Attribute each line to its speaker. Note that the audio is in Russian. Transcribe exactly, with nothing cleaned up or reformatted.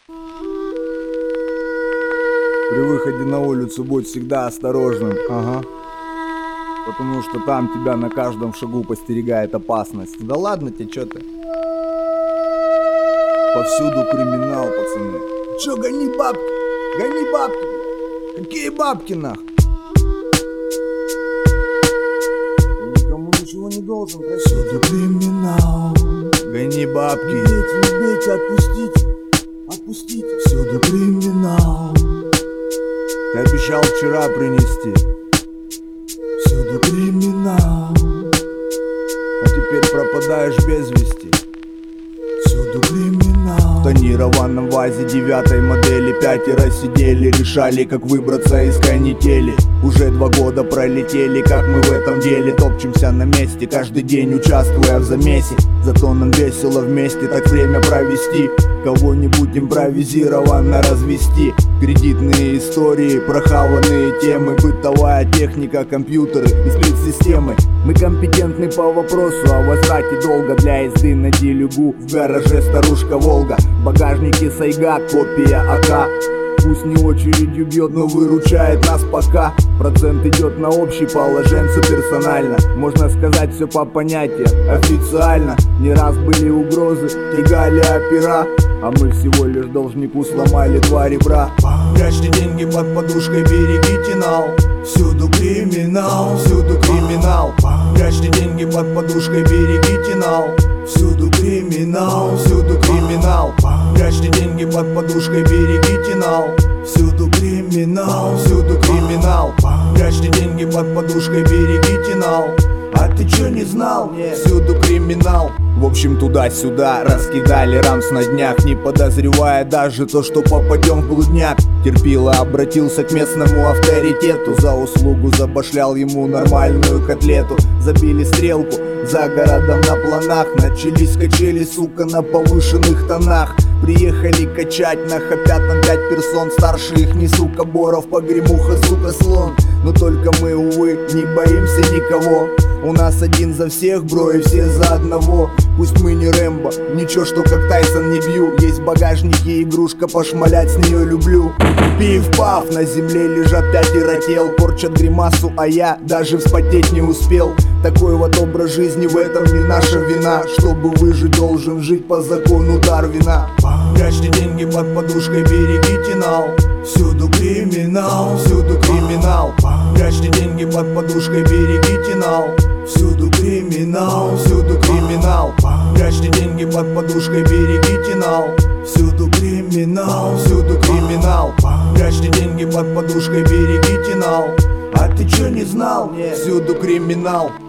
Speaker 1: При выходе на улицу будь всегда осторожным, ага. Потому что там тебя на каждом шагу подстерегает опасность. Да ладно тебе, чё ты? Повсюду криминал, пацаны. Чё, гони бабки? Гони бабки! Какие бабки, нах? Я никому ничего не должен, повсюду криминал. Гони бабки. Не бейте, не бейте, отпустите. Отпустите. Всюду криминал. Ты обещал вчера принести. Всюду криминал. А теперь пропадаешь без вести. Всюду криминал. В тонированном вазе девятой модели пятеро сидели, решали, как выбраться из канители. Уже два года пролетели, как мы в этом деле топчемся на месте, каждый день участвуя в замесе. Зато нам весело вместе так время провести, кого-нибудь импровизированно развести. Кредитные истории, прохаванные темы, бытовая техника, компьютеры и сплит-системы. Мы компетентны по вопросу о возврате долга для езды на Делюгу. В гараже старушка Волга, в багажнике Сайга, копия АК. Пусть не очередью бьет, но выручает нас пока. Процент идет на общий, положенцу персонально. Можно сказать все по понятиям, официально. Не раз были угрозы, тягали опера, а мы всего лишь должнику сломали два ребра. Прячьте деньги под подушкой, берегите нал. Всюду криминал, всюду криминал. Прячьте деньги под подушкой, берегите нал. Всюду криминал, всюду криминал. Прячьте деньги под подушкой, берегите нал. Всюду криминал, всюду криминал. Прячьте деньги под подушкой, берегите нал. А ты чё не знал? Нет. Всюду криминал. В общем, туда-сюда раскидали рамс на днях, не подозревая даже то, что попадем в блудняк. Терпило обратился к местному авторитету, за услугу забашлял ему нормальную котлету. Забили стрелку за городом на планах, начались качели, сука, на повышенных тонах. Приехали качать, нахопят нам пять персон, старше их не сука, Боров, погремуха, сука, слон. Но только мы, увы, не боимся никого. У нас один за всех, бро, и все за одного. Пусть мы не Рэмбо, ничего, что как Тайсон не бью. Есть в багажнике игрушка, пошмалять с нее люблю. Пиф-паф, на земле лежат пятеро тел, корчат гримасу, а я даже вспотеть не успел. Такой вот образ жизни, в этом не наша вина. Чтобы выжить, должен жить по закону Дарвина. Прячьте деньги под подушкой, берегите нал. Всюду криминал, всюду криминал. Прячьте деньги под подушкой, берегите нал. Всюду криминал, всюду криминал. Прячьте деньги под подушкой, берегите нал. Всюду криминал, всюду криминал. Прячьте деньги под подушкой, берегите нал. А ты чё не знал? Нет. Всюду криминал.